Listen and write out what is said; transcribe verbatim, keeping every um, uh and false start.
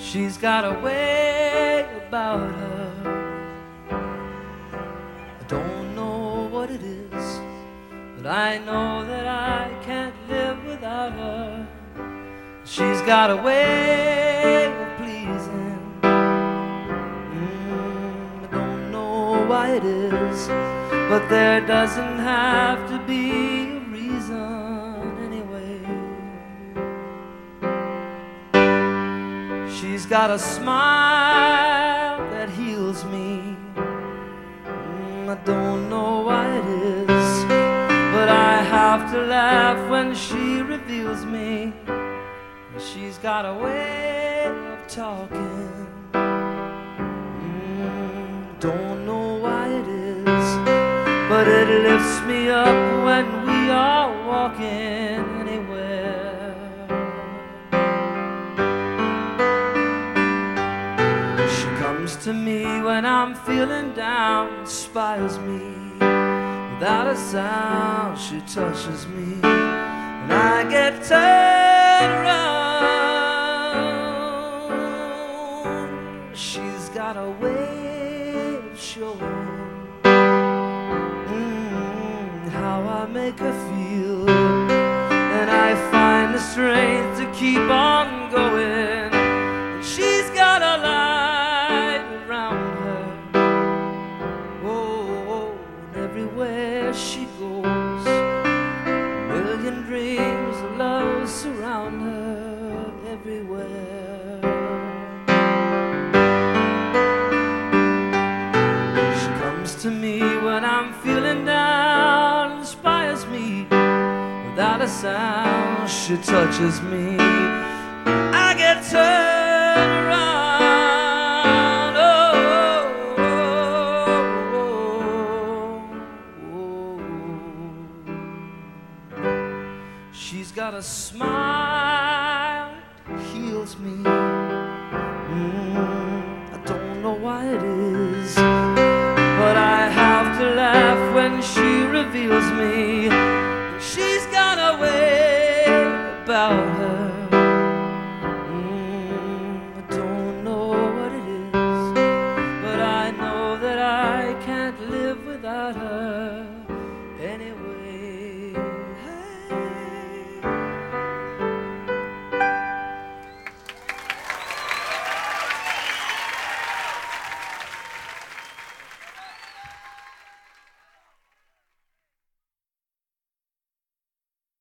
She's got a way about her. I don't know what it is, but I know that I can't live without her. She's got a way of pleasing. mm, I don't know why it is, but there doesn't have to be a reason anyway. She's got a smile that heals me. mm, I don't know why it is, but I have to laugh when she reveals me. She's got a way of talking. mm, Don't know why it is, but it lifts me up when we are walking anywhere. She comes to me when I'm feeling down, inspires me. Without a sound, she touches me, and I get turned around. She's got a way of showing mm, how I make her feel, and I find the strength to keep on going. And she's got a light around her. Oh, oh, and everywhere she goes, a million dreams of love surround her everywhere. She comes to me when I'm feeling down, inspires me. Without a sound, she touches me. I get turned around. Oh, oh, oh, oh. She's got a smile that heals me. mm, I don't know why it is, but I have to laugh when she reveals me. She's got a way about her.